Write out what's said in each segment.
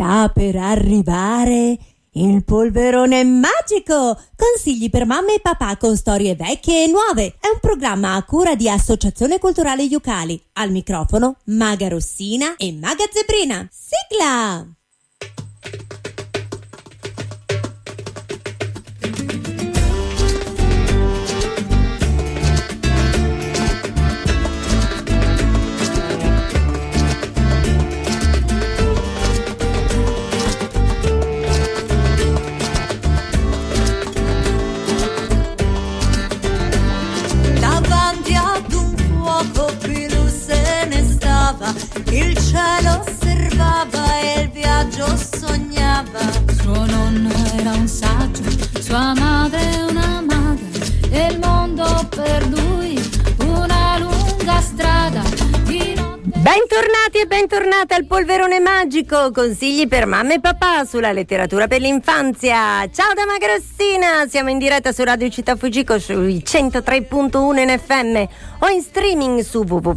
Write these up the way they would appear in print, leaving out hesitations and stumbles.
Sta per arrivare il polverone magico! Consigli per mamma e papà con storie vecchie e nuove. È un programma a cura di Associazione Culturale Iucali. Al microfono Maga Rossina e Maga Zebrina. Sigla! Il cielo osservava e il viaggio sognava. Suo nonno era un saggio, sua madre una maga, e il mondo per lui una lunga strada di notte. Bentornati e bentornate al Polverone Magico, consigli per mamma e papà sulla letteratura per l'infanzia. Ciao da Maga Rossina, siamo in diretta su Radio Città Fujiko sui 103.1 in FM o in streaming su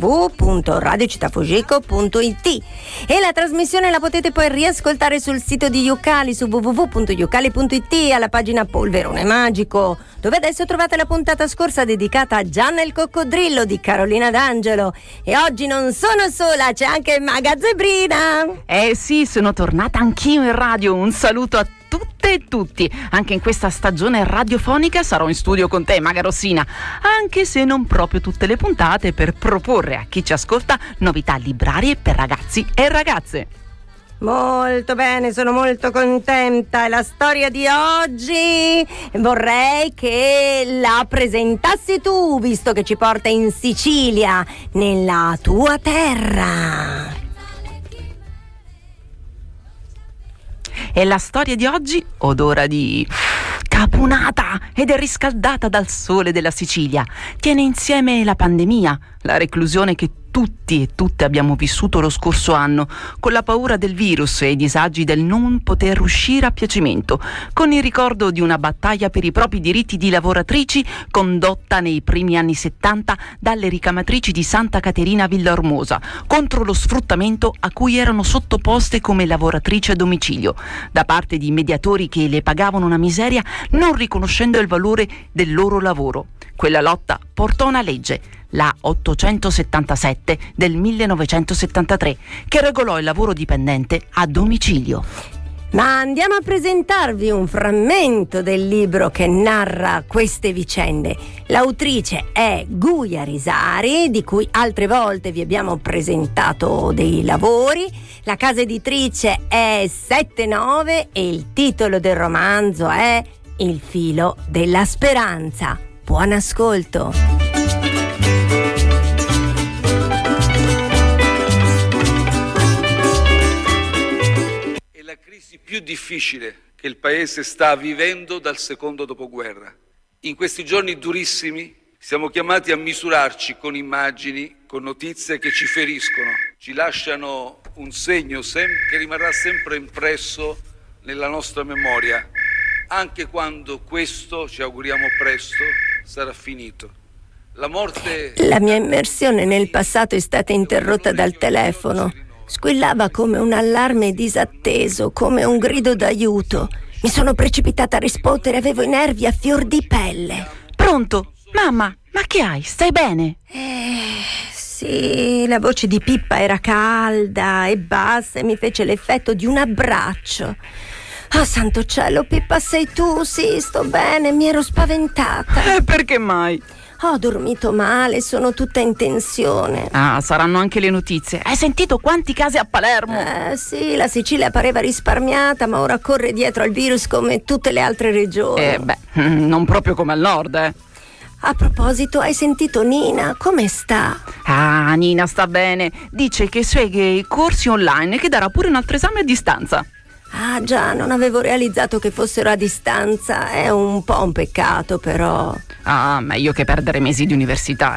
www.radiocittafujiko.it e la trasmissione la potete poi riascoltare sul sito di Iucali su www.iucali.it alla pagina Polverone Magico, dove adesso trovate la puntata scorsa dedicata a Gianna il coccodrillo di Carolina D'Angelo. E oggi non sono sola, c'è anche Maga Zebrina. Sì, sono tornata anch'io in radio. Un saluto a tutte e tutti. Anche in questa stagione radiofonica sarò in studio con te, Maga Rossina, anche se non proprio tutte le puntate, per proporre a chi ci ascolta novità librarie per ragazzi e ragazze. Molto bene, sono molto contenta. E la storia di oggi vorrei che la presentassi tu, visto che ci porta in Sicilia, nella tua terra. E la storia di oggi odora di caponata ed è riscaldata dal sole della Sicilia. Tiene insieme la pandemia, la reclusione che tutti e tutte abbiamo vissuto lo scorso anno, con la paura del virus e i disagi del non poter uscire a piacimento, con il ricordo di una battaglia per i propri diritti di lavoratrici condotta nei primi anni 70 dalle ricamatrici di Santa Caterina Villaormosa contro lo sfruttamento a cui erano sottoposte come lavoratrici a domicilio, da parte di mediatori che le pagavano una miseria non riconoscendo il valore del loro lavoro. Quella lotta portò una legge, la 877 del 1973, che regolò il lavoro dipendente a domicilio. Ma andiamo a presentarvi un frammento del libro che narra queste vicende. L'autrice è Guia Risari, di cui altre volte vi abbiamo presentato dei lavori. La casa editrice è 79 e il titolo del romanzo è Il filo della speranza. Buon ascolto. È la crisi più difficile che il Paese sta vivendo dal secondo dopoguerra. In questi giorni durissimi siamo chiamati a misurarci con immagini, con notizie che ci feriscono, ci lasciano un segno che rimarrà sempre impresso nella nostra memoria, anche quando questo, ci auguriamo presto, sarà finito. La mia immersione nel passato è stata interrotta dal telefono. Squillava come un allarme disatteso, come un grido d'aiuto. Mi sono precipitata a rispondere, avevo i nervi a fior di pelle. Pronto? Mamma, ma che hai? Stai bene? Sì, la voce di Pippa era calda e bassa e mi fece l'effetto di un abbraccio. Oh, santo cielo, Pippa, sei tu? Sì, sto bene, mi ero spaventata. Perché mai? Ho dormito male, sono tutta in tensione. Saranno anche le notizie. Hai sentito quanti casi a Palermo? Sì, la Sicilia pareva risparmiata, ma ora corre dietro al virus come tutte le altre regioni. Non proprio come al nord, A proposito, hai sentito Nina? Come sta? Nina sta bene. Dice che segue i corsi online e che darà pure un altro esame a distanza. Già, non avevo realizzato che fossero a distanza. È un po' un peccato, però. Meglio che perdere mesi di università,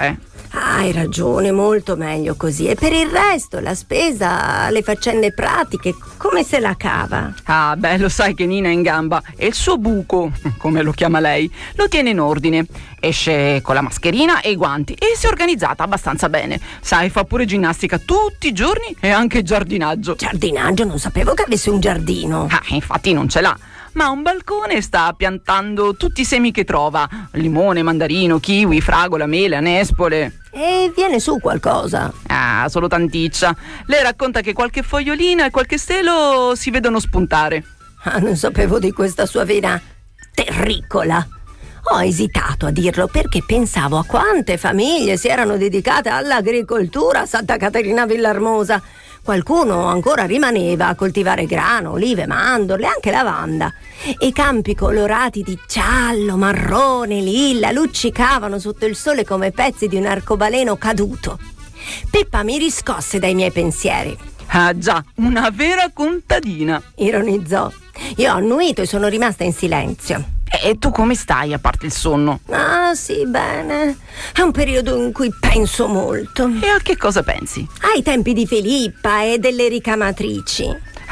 Hai ragione, molto meglio così. E per il resto, la spesa, le faccende pratiche, come se la cava? Ah, beh, lo sai che Nina è in gamba e il suo buco, come lo chiama lei, lo tiene in ordine. Esce con la mascherina e i guanti e si è organizzata abbastanza bene. Sai, fa pure ginnastica tutti i giorni e anche giardinaggio. Giardinaggio? Non sapevo che avesse un giardino. Ah, infatti non ce l'ha. Ma ha un balcone, sta piantando tutti i semi che trova: limone, mandarino, kiwi, fragola, mela, nespole. E viene su qualcosa? Ah, solo tanticcia. Lei racconta che qualche fogliolina e qualche stelo si vedono spuntare. Ah, non sapevo di questa sua vena terricola. Ho esitato a dirlo perché pensavo a quante famiglie si erano dedicate all'agricoltura a Santa Caterina Villarmosa. Qualcuno ancora rimaneva a coltivare grano, olive, mandorle, anche lavanda. E i campi colorati di giallo, marrone, lilla luccicavano sotto il sole come pezzi di un arcobaleno caduto. Pippa mi riscosse dai miei pensieri. Ah già, una vera contadina, ironizzò. Io ho annuito e sono rimasta in silenzio. E tu come stai, a parte il sonno? Ah sì, bene. È un periodo in cui penso molto. E a che cosa pensi? Ai tempi di Filippa e delle ricamatrici.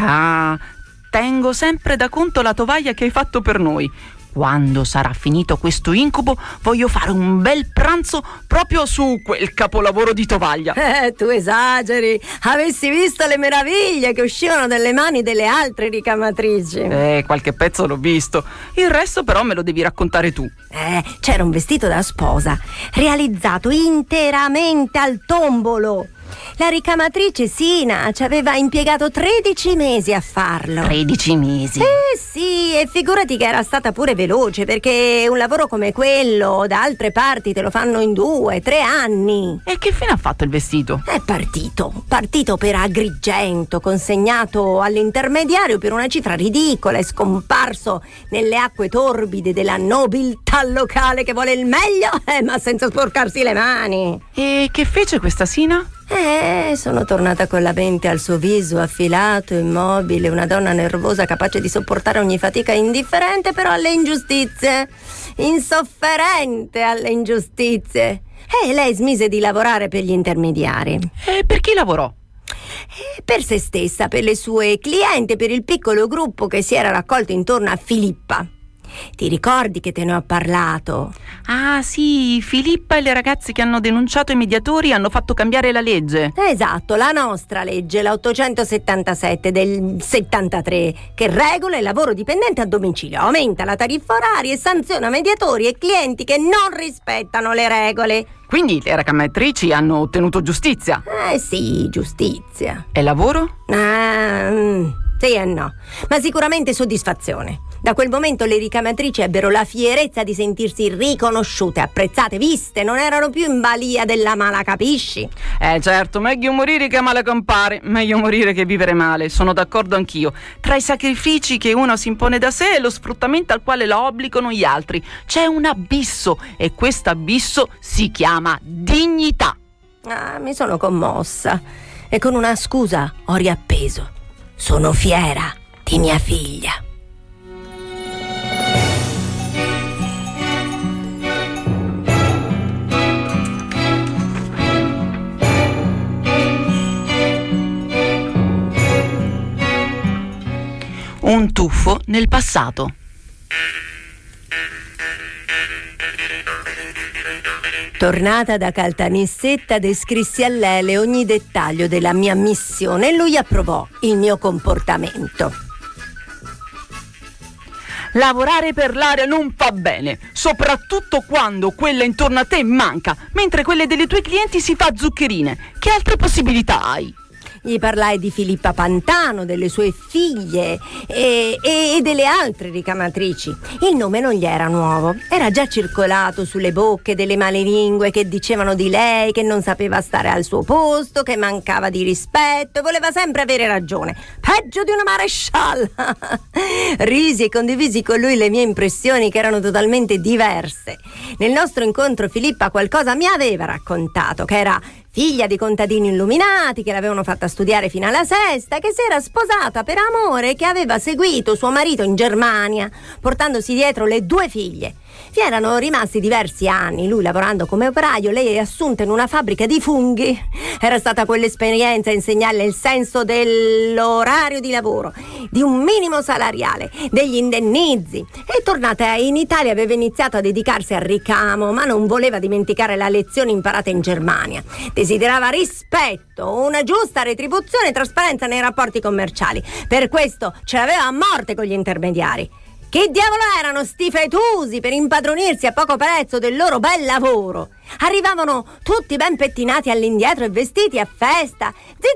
Ah, tengo sempre da conto la tovaglia che hai fatto per noi. Quando sarà finito questo incubo voglio fare un bel pranzo proprio su quel capolavoro di tovaglia. Tu esageri. Avessi visto le meraviglie che uscivano dalle mani delle altre ricamatrici. Qualche pezzo l'ho visto. Il resto però me lo devi raccontare tu. C'era un vestito da sposa realizzato interamente al tombolo. La ricamatrice Sina ci aveva impiegato 13 mesi a farlo. 13 mesi? Sì, e figurati che era stata pure veloce, perché un lavoro come quello da altre parti te lo fanno in 2-3 anni. E che fine ha fatto il vestito? È partito per Agrigento, consegnato all'intermediario per una cifra ridicola e scomparso nelle acque torbide della nobiltà locale che vuole il meglio, ma senza sporcarsi le mani. E che fece questa Sina? Sono tornata con la mente al suo viso affilato, immobile, una donna nervosa capace di sopportare ogni fatica, indifferente però alle ingiustizie, insofferente alle ingiustizie. E lei smise di lavorare per gli intermediari. E per chi lavorò? Per se stessa, per le sue clienti, per il piccolo gruppo che si era raccolto intorno a Filippa. Ti ricordi che te ne ho parlato? Ah sì, Filippa e le ragazze che hanno denunciato i mediatori hanno fatto cambiare la legge. Esatto, la nostra legge, la 877 del 73, che regola il lavoro dipendente a domicilio, aumenta la tariffa oraria e sanziona mediatori e clienti che non rispettano le regole. Quindi le ricamatrici hanno ottenuto giustizia? Sì, giustizia. E lavoro? Sì e no, ma sicuramente soddisfazione. Da quel momento le ricamatrici ebbero la fierezza di sentirsi riconosciute, apprezzate, viste, non erano più in balia della mala, capisci? Certo, meglio morire che male campare, meglio morire che vivere male, sono d'accordo anch'io. Tra i sacrifici che uno si impone da sé e lo sfruttamento al quale la obbligano gli altri c'è un abisso, e questo abisso si chiama dignità. Mi sono commossa e con una scusa ho riappeso. Sono fiera di mia figlia. Un tuffo nel passato. Tornata da Caltanissetta, descrissi a Lele ogni dettaglio della mia missione e lui approvò il mio comportamento. Lavorare per l'area non fa bene, soprattutto quando quella intorno a te manca, mentre quelle delle tue clienti si fa zuccherine. Che altre possibilità hai? Gli parlai di Filippa Pantano, delle sue figlie e delle altre ricamatrici. Il nome non gli era nuovo, era già circolato sulle bocche delle malelingue che dicevano di lei che non sapeva stare al suo posto, che mancava di rispetto e voleva sempre avere ragione, peggio di una marescialla. Risi e condivisi con lui le mie impressioni, che erano totalmente diverse. Nel nostro incontro Filippa qualcosa mi aveva raccontato, che era figlia di contadini illuminati, che l'avevano fatta studiare fino alla sesta, che si era sposata per amore e che aveva seguito suo marito in Germania, portandosi dietro le 2 figlie. Vi erano rimasti diversi anni, lui lavorando come operaio, lei assunta in una fabbrica di funghi. Era stata quell'esperienza a insegnarle il senso dell'orario di lavoro, di un minimo salariale, degli indennizi. E tornata in Italia aveva iniziato a dedicarsi al ricamo, ma non voleva dimenticare la lezione imparata in Germania. Desiderava rispetto, una giusta retribuzione e trasparenza nei rapporti commerciali. Per questo ce l'aveva a morte con gli intermediari. Che diavolo erano sti fetusi per impadronirsi a poco prezzo del loro bel lavoro? Arrivavano tutti ben pettinati all'indietro e vestiti a festa,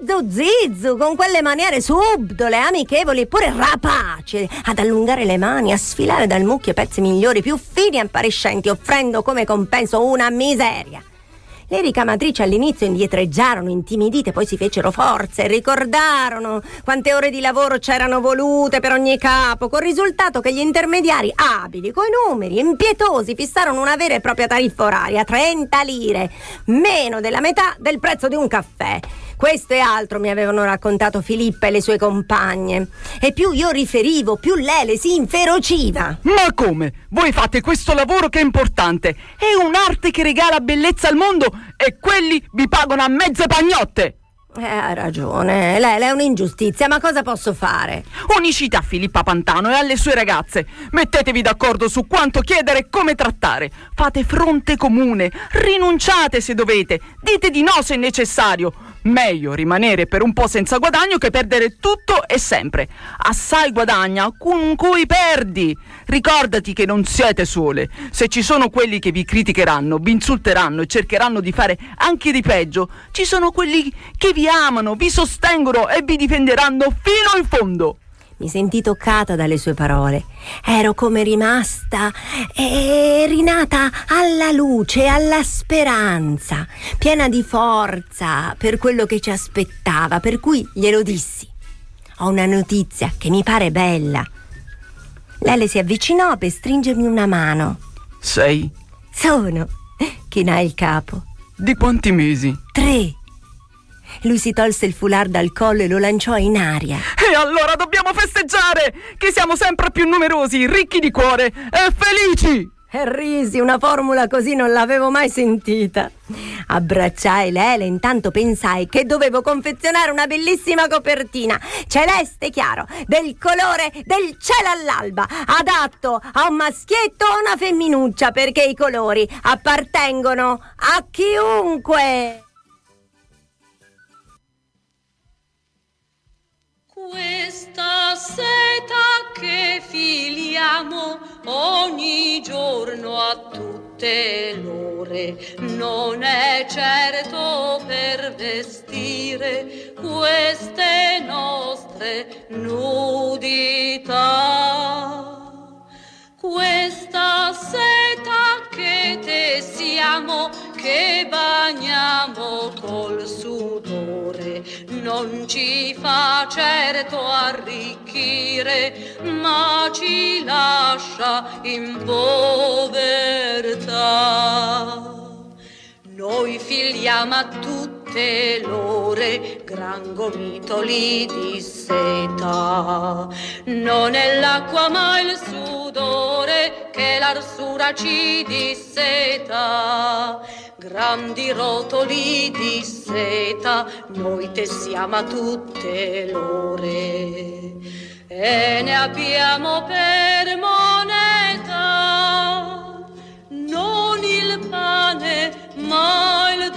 zizzu con quelle maniere subdole, amichevoli eppure rapaci, ad allungare le mani, a sfilare dal mucchio pezzi migliori, più fini e appariscenti, offrendo come compenso una miseria. Le ricamatrici all'inizio indietreggiarono, intimidite, poi si fecero forza e ricordarono quante ore di lavoro c'erano volute per ogni capo, col risultato che gli intermediari abili, coi numeri, impietosi, fissarono una vera e propria tariffa oraria, 30 lire, meno della metà del prezzo di un caffè. Questo e altro mi avevano raccontato Filippa e le sue compagne. E più io riferivo, più lei le si inferociva. Ma come? Voi fate questo lavoro che è importante. È un'arte che regala bellezza al mondo e quelli vi pagano a mezze pagnotte. Ha ragione, lei è un'ingiustizia, ma cosa posso fare? Unicità a Filippa Pantano e alle sue ragazze. Mettetevi d'accordo su quanto chiedere e come trattare. Fate fronte comune, rinunciate se dovete, dite di no se è necessario. Meglio rimanere per un po' senza guadagno che perdere tutto e sempre. Assai guadagna con cui perdi. Ricordati che non siete sole. Se ci sono quelli che vi criticheranno, vi insulteranno e cercheranno di fare anche di peggio, ci sono quelli che vi amano, vi sostengono e vi difenderanno fino in fondo. Mi sentii toccata dalle sue parole. Ero come rimasta e rinata alla luce, alla speranza, piena di forza per quello che ci aspettava, per cui glielo dissi. Ho una notizia che mi pare bella. Lei le si avvicinò per stringermi una mano. Sei? Sono. Chinai il capo. Di quanti mesi? 3. Lui si tolse il foulard dal collo e lo lanciò in aria. E allora dobbiamo festeggiare, che siamo sempre più numerosi, ricchi di cuore e felici! E risi, una formula così non l'avevo mai sentita. Abbracciai Lele, intanto pensai che dovevo confezionare una bellissima copertina, celeste chiaro, del colore del cielo all'alba, adatto a un maschietto o una femminuccia, perché i colori appartengono a chiunque. Questa seta che filiamo ogni giorno a tutte l'ore non è certo per vestire queste nostre nudità. Questa seta che tessiamo, che bagniamo col sudore, non ci fa certo arricchire, ma ci lascia in povertà. Noi filiamo a tutte l'ore gran gomitoli di seta. Non è l'acqua ma il sudore che l'arsura ci disseta. Grandi rotoli di seta noi tessiamo a tutte l'ore e ne abbiamo per moneta non il pane ma il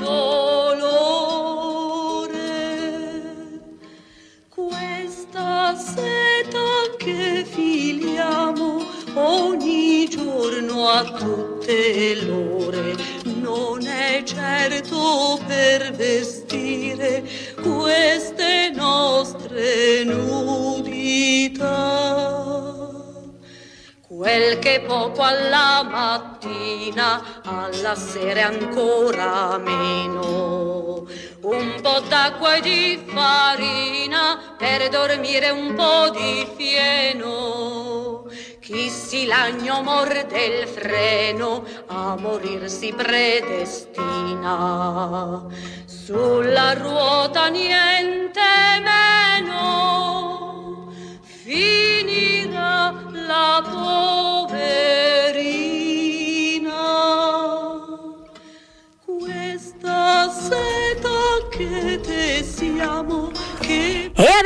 dolore. Questa seta che filiamo ogni giorno a tutte l'ore non è certo per vestire queste nostre nudità. Quel che poco alla mattina, alla sera ancora meno. Un po' d'acqua e di farina per dormire un po' di fieno. Chi si lagno morde il freno, a morir si predestina. Sulla ruota niente meno, finirà la poverina.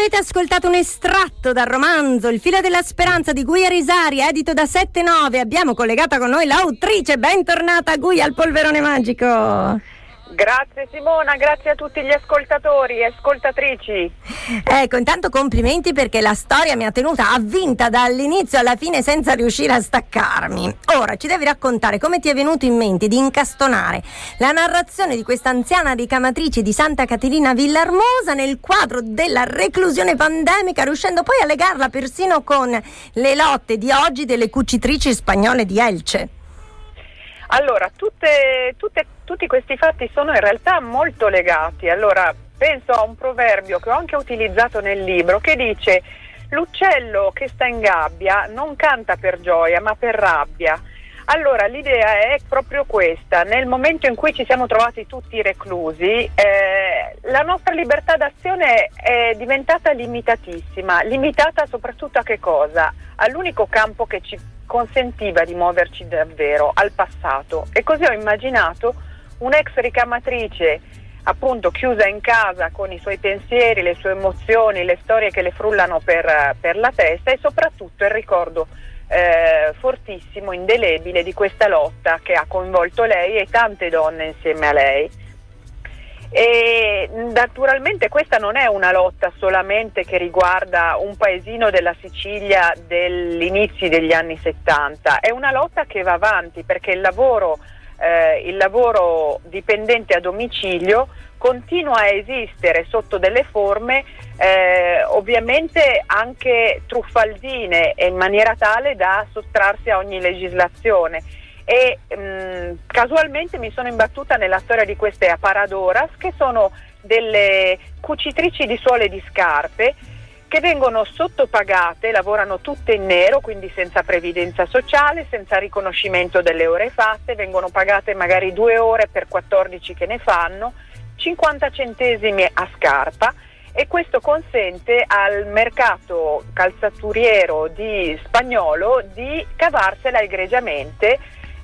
Avete ascoltato un estratto dal romanzo Il filo della speranza di Guia Risari, edito da 7-9. Abbiamo collegata con noi l'autrice. Bentornata Guia al Polverone Magico. Grazie Simona, grazie a tutti gli ascoltatori e ascoltatrici. Ecco, intanto complimenti perché la storia mi ha tenuta avvinta dall'inizio alla fine senza riuscire a staccarmi. Ora ci devi raccontare come ti è venuto in mente di incastonare la narrazione di questa anziana ricamatrice di Santa Caterina Villahermosa nel quadro della reclusione pandemica, riuscendo poi a legarla persino con le lotte di oggi delle cucitrici spagnole di Elce. Allora, tutti questi fatti sono in realtà molto legati. Allora, penso a un proverbio che ho anche utilizzato nel libro che dice: l'uccello che sta in gabbia non canta per gioia ma per rabbia. Allora, l'idea è proprio questa: nel momento in cui ci siamo trovati tutti reclusi, la nostra libertà d'azione è diventata limitatissima. Limitata soprattutto a che cosa? All'unico campo che ci consentiva di muoverci davvero, al passato. E così ho immaginato un'ex ricamatrice appunto chiusa in casa con i suoi pensieri, le sue emozioni, le storie che le frullano per la testa, e soprattutto il ricordo fortissimo, indelebile di questa lotta che ha coinvolto lei e tante donne insieme a lei. E naturalmente questa non è una lotta solamente che riguarda un paesino della Sicilia dell'inizio degli anni 70, è una lotta che va avanti perché il lavoro dipendente a domicilio continua a esistere sotto delle forme ovviamente anche truffaldine e in maniera tale da sottrarsi a ogni legislazione. E casualmente mi sono imbattuta nella storia di queste aparadoras, che sono delle cucitrici di suole e di scarpe che vengono sottopagate, lavorano tutte in nero, quindi senza previdenza sociale, senza riconoscimento delle ore fatte, vengono pagate magari 2 ore per 14 che ne fanno, 50 centesimi a scarpa, e questo consente al mercato calzaturiero di spagnolo di cavarsela egregiamente,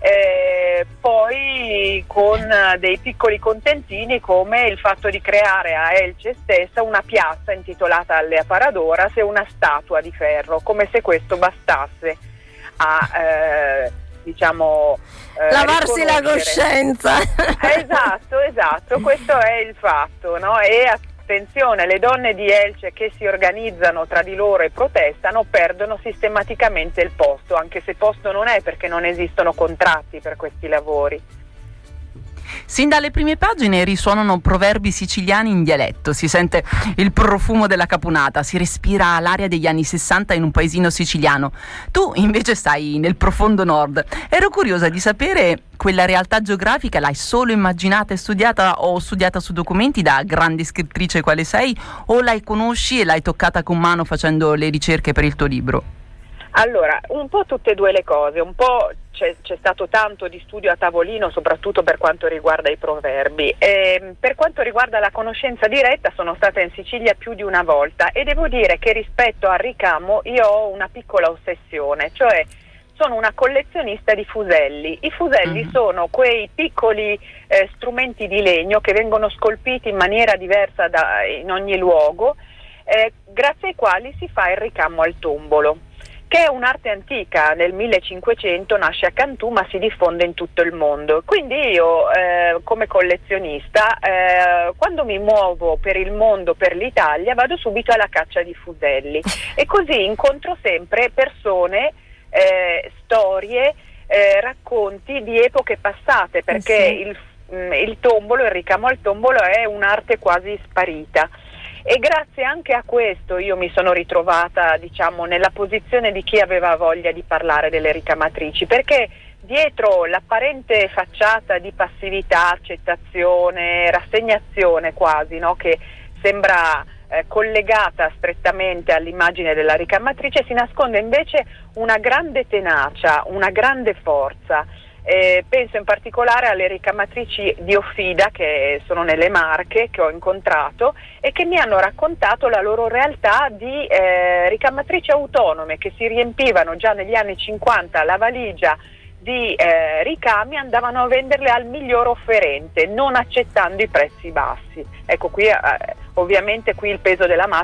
poi con dei piccoli contentini come il fatto di creare a Elce stessa una piazza intitolata alle Aparadoras e una statua di ferro, come se questo bastasse a lavarsi la coscienza. Esatto, questo è il fatto, no? E attenzione, le donne di Elce che si organizzano tra di loro e protestano perdono sistematicamente il posto, anche se posto non è, perché non esistono contratti per questi lavori. Sin dalle prime pagine risuonano proverbi siciliani in dialetto, si sente il profumo della capunata, si respira l'aria degli anni 60 in un paesino siciliano. Tu invece stai nel profondo nord. Ero curiosa di sapere, quella realtà geografica l'hai solo immaginata e studiata, o studiata su documenti da grande scrittrice quale sei, o la conosci e l'hai toccata con mano facendo le ricerche per il tuo libro? Allora, un po' tutte e due le cose, un po' c'è stato tanto di studio a tavolino, soprattutto per quanto riguarda i proverbi. Per quanto riguarda la conoscenza diretta, sono stata in Sicilia più di una volta e devo dire che rispetto al ricamo io ho una piccola ossessione, cioè sono una collezionista di fuselli. I fuselli sono quei piccoli strumenti di legno che vengono scolpiti in maniera diversa in ogni luogo, grazie ai quali si fa il ricamo al tombolo, che è un'arte antica. Nel 1500 nasce a Cantù ma si diffonde in tutto il mondo. Quindi io come collezionista quando mi muovo per il mondo, per l'Italia, vado subito alla caccia di fuselli e così incontro sempre persone, storie, racconti di epoche passate, perché il tombolo, il ricamo al tombolo è un'arte quasi sparita. E grazie anche a questo io mi sono ritrovata, nella posizione di chi aveva voglia di parlare delle ricamatrici, perché dietro l'apparente facciata di passività, accettazione, rassegnazione quasi, no? Che sembra collegata strettamente all'immagine della ricamatrice, si nasconde invece una grande tenacia, una grande forza. Penso in particolare alle ricamatrici di Offida, che sono nelle Marche, che ho incontrato e che mi hanno raccontato la loro realtà di ricamatrici autonome che si riempivano già negli anni 50 la valigia di ricami, andavano a venderle al miglior offerente, non accettando i prezzi bassi. Ecco, qui ovviamente il peso della mafia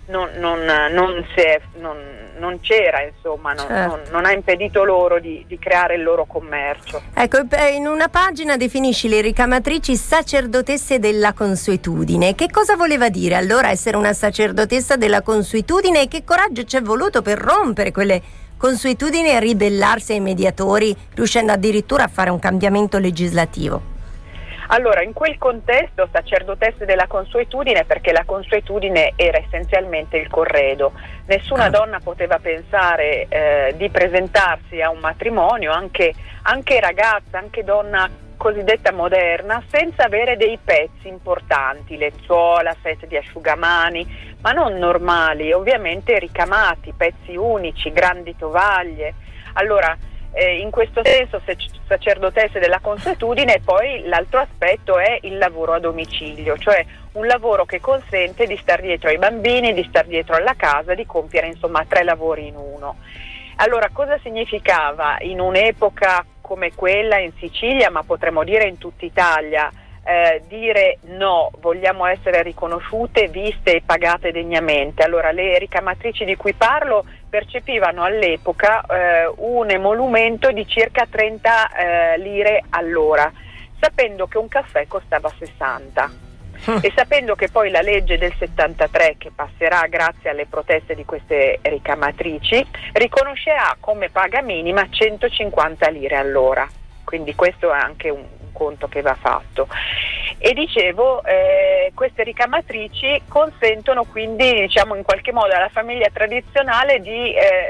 non c'era, insomma, Certo. non ha impedito loro di creare il loro commercio. Ecco, in una pagina definisci le ricamatrici sacerdotesse della consuetudine. Che cosa voleva dire allora essere una sacerdotessa della consuetudine e che coraggio ci è voluto per rompere quelle consuetudini e ribellarsi ai mediatori, riuscendo addirittura a fare un cambiamento legislativo? Allora, in quel contesto, sacerdotesse della consuetudine, perché la consuetudine era essenzialmente il corredo. Nessuna donna poteva pensare di presentarsi a un matrimonio, anche ragazza, anche donna cosiddetta moderna, senza avere dei pezzi importanti, lenzuola, set di asciugamani, ma non normali, ovviamente ricamati, pezzi unici, grandi tovaglie. Allora, in questo senso sacerdotesse della consuetudine. E poi l'altro aspetto è il lavoro a domicilio, cioè un lavoro che consente di star dietro ai bambini, di star dietro alla casa, di compiere insomma 3 lavori in uno. Allora, cosa significava in un'epoca come quella in Sicilia, ma potremmo dire in tutta Italia, dire no, vogliamo essere riconosciute, viste e pagate degnamente? Allora, le ricamatrici di cui parlo percepivano all'epoca un emolumento di circa 30 lire all'ora, sapendo che un caffè costava 60 e sapendo che poi la legge del 73, che passerà grazie alle proteste di queste ricamatrici, riconoscerà come paga minima 150 lire all'ora. Quindi questo è anche un conto che va fatto. E dicevo, queste ricamatrici consentono quindi, diciamo, in qualche modo alla famiglia tradizionale di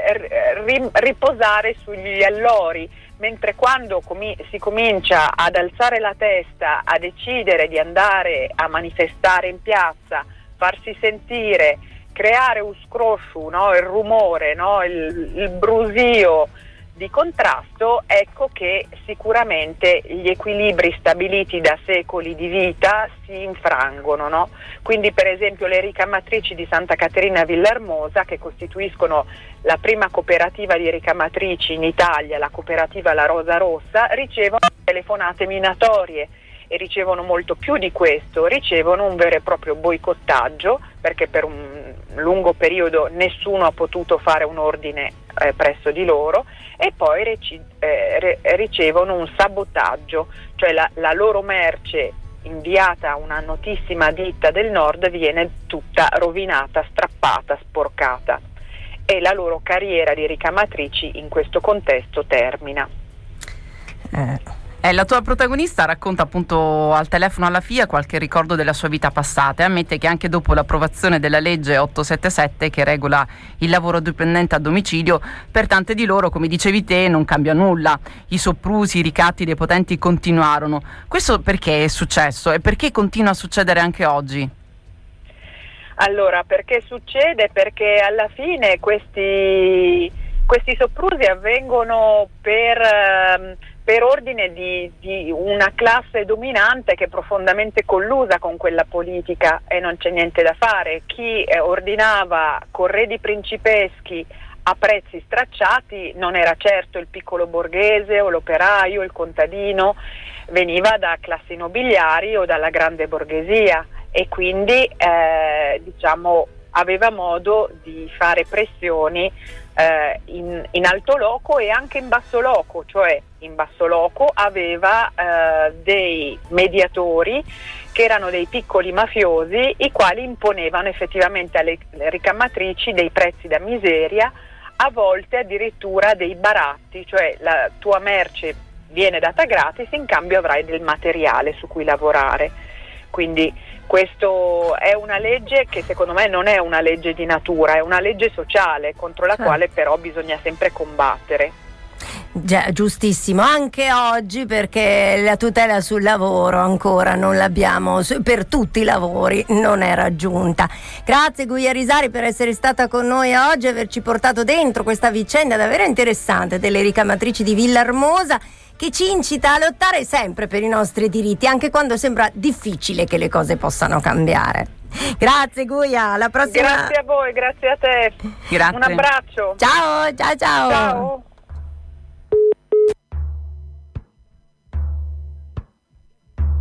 riposare sugli allori, mentre quando si comincia ad alzare la testa, a decidere di andare a manifestare in piazza, farsi sentire, creare un scroscio, no? Il rumore, no? Il brusio di contrasto, ecco che sicuramente gli equilibri stabiliti da secoli di vita si infrangono, no? Quindi per esempio le ricamatrici di Santa Caterina Villahermosa, che costituiscono la prima cooperativa di ricamatrici in Italia, la cooperativa La Rosa Rossa, ricevono telefonate minatorie e ricevono molto più di questo, ricevono un vero e proprio boicottaggio, perché per un lungo periodo nessuno ha potuto fare un ordine presso di loro, e poi ricevono un sabotaggio, cioè la loro merce inviata a una notissima ditta del nord viene tutta rovinata, strappata, sporcata, e la loro carriera di ricamatrici in questo contesto termina. La tua protagonista racconta appunto al telefono alla FIA qualche ricordo della sua vita passata e ammette che anche dopo l'approvazione della legge 877 che regola il lavoro dipendente a domicilio, per tante di loro, come dicevi te, non cambia nulla. I soprusi, i ricatti dei potenti continuarono. Questo perché è successo e perché continua a succedere anche oggi? Allora, perché succede? Perché alla fine questi soprusi avvengono per ordine di una classe dominante che è profondamente collusa con quella politica, e non c'è niente da fare. Chi ordinava corredi principeschi a prezzi stracciati non era certo il piccolo borghese o l'operaio, il contadino, veniva da classi nobiliari o dalla grande borghesia, e quindi diciamo aveva modo di fare pressioni in alto loco e anche in basso loco, cioè in basso loco aveva dei mediatori che erano dei piccoli mafiosi, i quali imponevano effettivamente alle ricamatrici dei prezzi da miseria, a volte addirittura dei baratti, cioè la tua merce viene data gratis, in cambio avrai del materiale su cui lavorare. Quindi questo è una legge che secondo me non è una legge di natura, è una legge sociale contro la quale però bisogna sempre combattere. Già, giustissimo, anche oggi, perché la tutela sul lavoro ancora non l'abbiamo, per tutti i lavori non è raggiunta. Grazie Guia Risari per essere stata con noi oggi e averci portato dentro questa vicenda davvero interessante delle ricamatrici di Villahermosa, che ci incita a lottare sempre per i nostri diritti, anche quando sembra difficile che le cose possano cambiare. Grazie Guia, alla prossima. Grazie a voi, grazie a te. Grazie. Un abbraccio. Ciao, ciao, ciao. Ciao.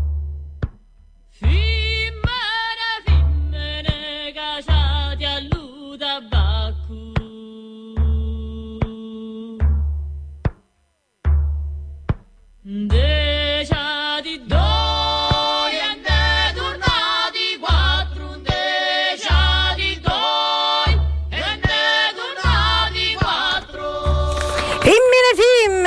Fimmene cacciati a lui.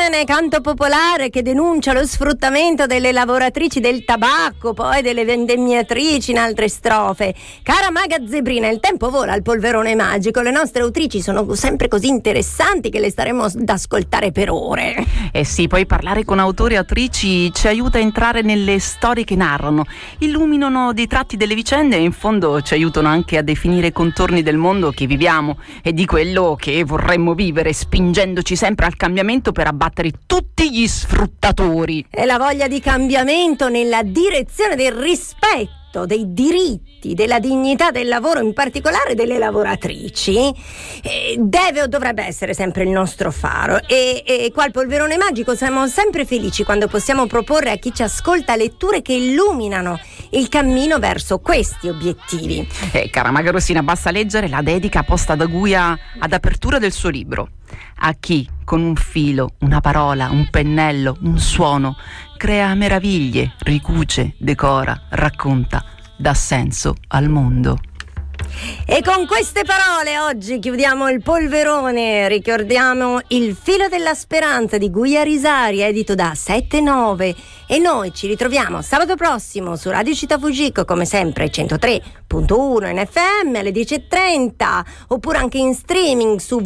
Bene, canto popolare che denuncia lo sfruttamento delle lavoratrici del tabacco, poi delle vendemmiatrici in altre strofe. Cara maga Zebrina, il tempo vola al polverone magico, le nostre autrici sono sempre così interessanti che le staremo ad ascoltare per ore. Eh sì, poi parlare con autori e autrici ci aiuta a entrare nelle storie che narrano, illuminano dei tratti delle vicende e in fondo ci aiutano anche a definire i contorni del mondo che viviamo e di quello che vorremmo vivere, spingendoci sempre al cambiamento per abbattere tutti gli sfruttatori. E la voglia di cambiamento nella direzione del rispetto dei diritti, della dignità del lavoro, in particolare delle lavoratrici, deve o dovrebbe essere sempre il nostro faro. E qua al Polverone Magico siamo sempre felici quando possiamo proporre a chi ci ascolta letture che illuminano il cammino verso questi obiettivi. Cara Maga Rossina, basta leggere la dedica posta da Guia ad apertura del suo libro. A chi con un filo, una parola, un pennello, un suono crea meraviglie, ricuce, decora, racconta, dà senso al mondo. E con queste parole oggi chiudiamo il polverone, ricordiamo Il filo della speranza di Guia Risari, edito da 7-9, e noi ci ritroviamo sabato prossimo su Radio Città Fugico, come sempre 103.1 in FM alle 10:30, oppure anche in streaming su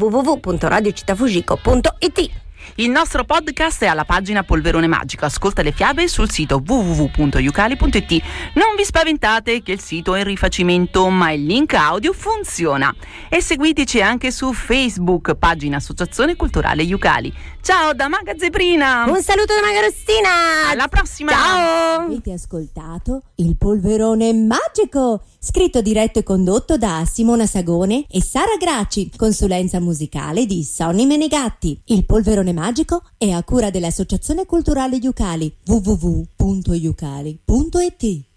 www.radiocittafugico.it. Il nostro podcast è alla pagina Polverone Magico. Ascolta le fiabe sul sito www.yucali.it. Non vi spaventate che il sito è in rifacimento, ma il link audio funziona. E seguiteci anche su Facebook, pagina Associazione Culturale Yucali. Ciao da Maga Zebrina. Un saluto da Maga Rossina. Alla prossima. Ciao. Avete ascoltato Il Polverone Magico, scritto, diretto e condotto da Simona Sagone e Sara Gracci, consulenza musicale di Sonny Menegatti. Il Polverone Magico è a cura dell'Associazione Culturale Yucali, www.yucali.it.